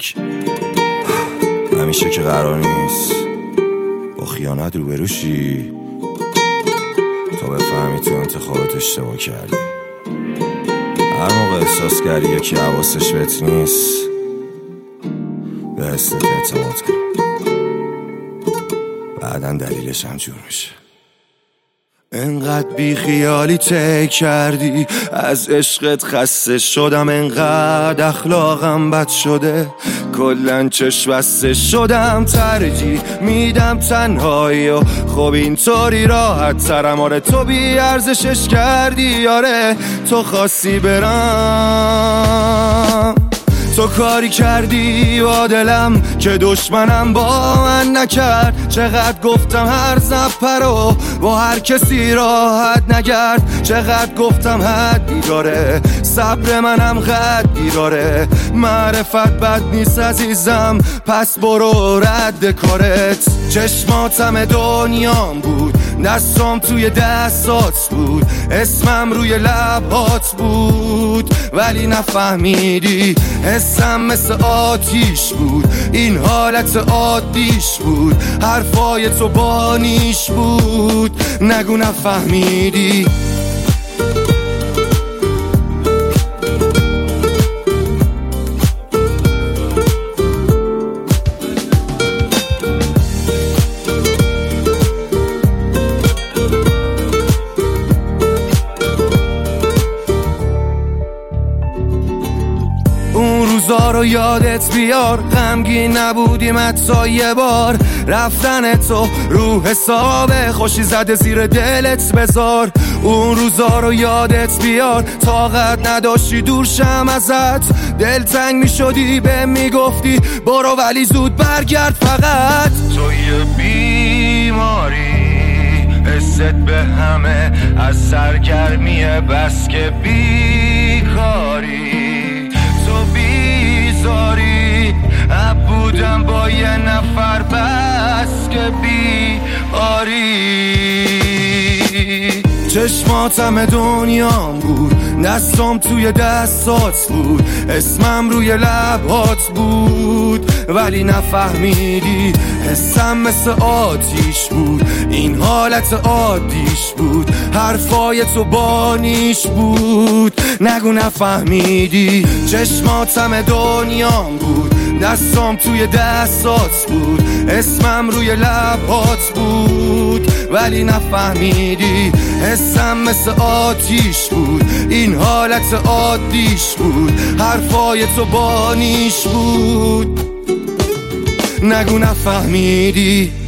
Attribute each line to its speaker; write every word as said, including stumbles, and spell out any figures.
Speaker 1: یک. همیشه که قرار نیست با خیانت روبروشی تا بفهمی تو انتخابت اشتباه کردی. هر موقع احساس کردی یکی حواسش بهت نیست به حست اعتماد کن، بعداً دلیلش هم جور میشه. انقدر بی خیالی ته کردی، از عشقت خسته شدم، انقدر اخلاقم بد شده، کلن چشم بسته شدم، ترجیح میدم تنهایی و خب اینطوری راحت ترم. آره تو بی ارزشش کردی، آره تو خواستی برم، تو کاری کردی با دلم که دشمنم با من نکرد. چقدر گفتم هر زپر رو با هر کسی راحت نگرد، چقدر گفتم حدی داره، صبر منم قدی داره. معرفت بد نیست عزیزم، پس برو رد کارت. چشماتم دنیام بود، دستام توی دستات بود، اسمم روی لبات بود، ولی نفهمیدی حسم مثل آتیش بود، این حالت عادیش بود، حرفای تو بانیش بود، نگو نفهمیدی. اون روزا رو یادت بیار، غمگین نبودیم حتی یه بار، رفتن تو رو حساب خوشی زده زیر دلت بذار. اون روزا رو یادت بیار، طاقت نداشتی دور شم ازت، دلتنگ می شدی به میگفتی برو ولی زود برگرد فقط.
Speaker 2: تو یه بیماری حست به همه از سرگرمی بس که بیکاری، تو بیزاری اب بودم با یه نفر بس که بیاری.
Speaker 1: چشماتم دنیام بود، دستام توی دستات بود، اسمم روی لبات بود، ولی نفهمیدی حسم مثل آتیش بود، این حالت عادیش بود، حرفای تو بانیش بود، نگو نفهمیدی. چشماتم دنیام بود، دستام توی دستات بود، اسمم روی لبات بود، ولی نفهمیدی حسم مثل آتیش بود، این حالت عادیش بود، حرفای تو بانیش بود، نگو نفهمیدی.